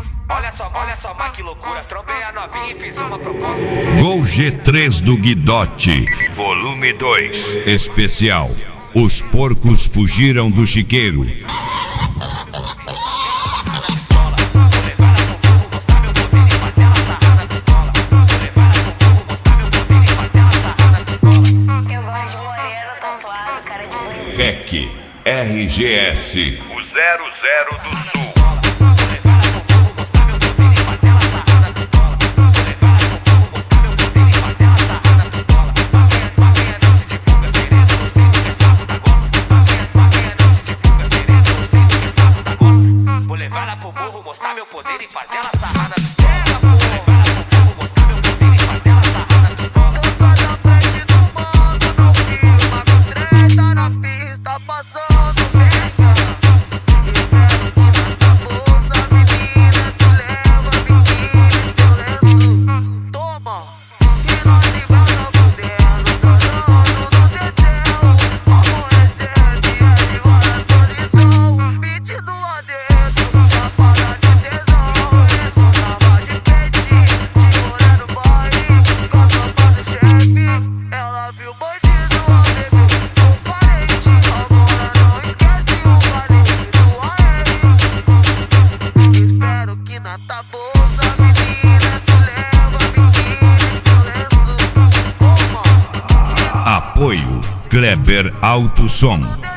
Olha só, mas que loucura. Trombei a novinha e fiz uma proposta. Gol G3 do Guidotti, Volume 2. especial. Os porcos fugiram do chiqueiro. REC RGS, O 00 do Sul. Vou levar ela pro morro, mostrar meu poder e fazer ela sarrar na pistola. Vou levar ela pro morro, mostrar meu poder e fazer ela sarrar na pistola. Eu sou da frente do banco, não filma com treta na pista, passando merda. Espero que na bolsa, menina, tu leva biquíni, teu lenço. Toma, e nós embrasa fudendo, transando no tetel. Amanhecer, dia de hora, posição, pedindo lá dentro, chapada de tesão. Só tava de peitinho, de olhar no baile, com a tropa do chefe. Ela viu bandido, a bebê, com parente. Agora não esquece o vale do AR. Espero que na tua bolsa, menina, tu leva biquíni, teu lenço. Toma, apoio Kleber Alto Som.